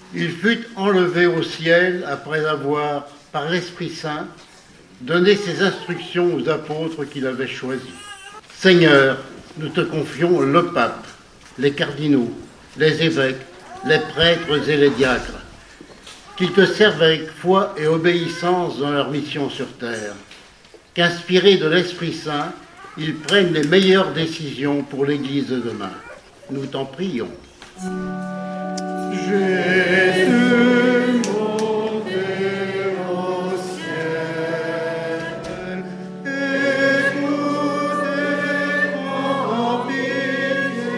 Il fut enlevé au ciel après avoir, par l'Esprit Saint, donné ses instructions aux apôtres qu'il avait choisis. Seigneur, nous te confions le pape, les cardinaux, les évêques, les prêtres et les diacres, qu'ils te servent avec foi et obéissance dans leur mission sur terre, qu'inspirés de l'Esprit Saint, ils prennent les meilleures décisions pour l'Église de demain. Nous t'en prions. Jésus, monté au ciel, écoutez en pitié.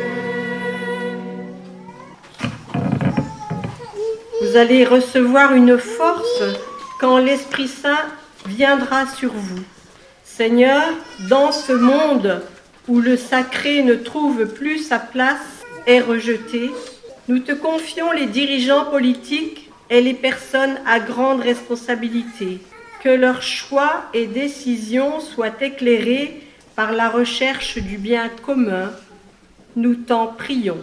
Vous allez recevoir une force quand l'Esprit Saint viendra sur vous. Seigneur, dans ce monde où le sacré ne trouve plus sa place, est rejeté, nous te confions les dirigeants politiques et les personnes à grande responsabilité. Que leurs choix et décisions soient éclairés par la recherche du bien commun. Nous t'en prions.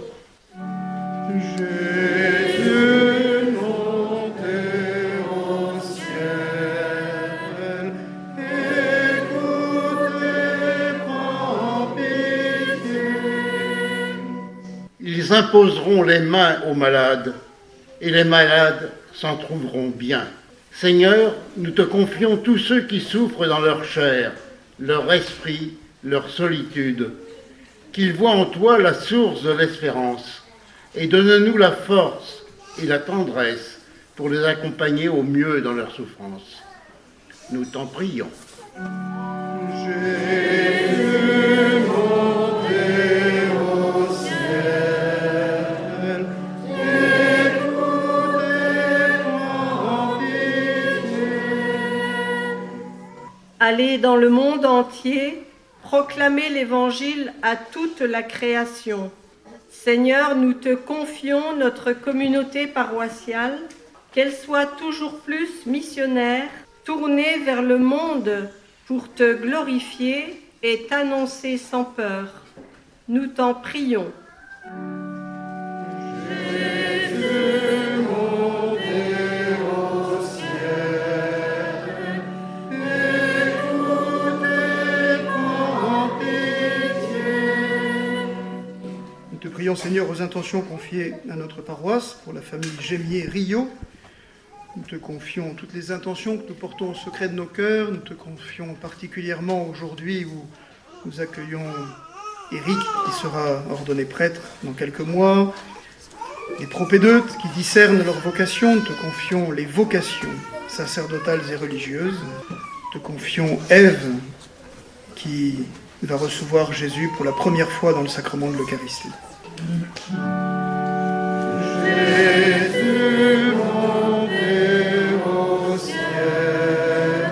Jésus, monté au ciel, écoutez en pitié. Ils imposeront les mains aux malades, et les malades s'en trouveront bien. Seigneur, nous te confions tous ceux qui souffrent dans leur chair, leur esprit, leur solitude, qu'ils voient en toi la source de l'espérance, et donne-nous la force et la tendresse pour les accompagner au mieux dans leur souffrance. Nous t'en prions. Jésus, monté au ciel, écoutez en pitié. Allez dans le monde entier, proclamez l'Évangile à toute la création. Seigneur, nous te confions notre communauté paroissiale, qu'elle soit toujours plus missionnaire, tournée vers le monde pour te glorifier et t'annoncer sans peur. Nous t'en prions. Jésus, monté au ciel, écoutez en pitié. Nous te prions, Seigneur, aux intentions confiées à notre paroisse pour la famille Gémier-Rio. Nous te confions toutes les intentions que nous portons au secret de nos cœurs. Nous te confions particulièrement aujourd'hui où nous accueillons Éric, qui sera ordonné prêtre dans quelques mois. Les propédeutes qui discernent leur vocation. Nous te confions les vocations sacerdotales et religieuses. Nous te confions Ève, qui va recevoir Jésus pour la première fois dans le sacrement de l'Eucharistie. Jésus, monté au ciel,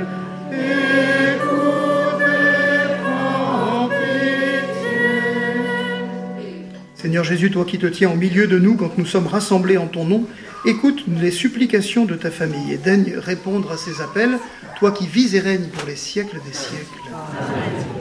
écoutez en pitié. Seigneur Jésus, toi qui te tiens au milieu de nous quand nous sommes rassemblés en ton nom, écoute les supplications de ta famille et daigne répondre à ces appels, toi qui vis et règnes pour les siècles des siècles. Amen.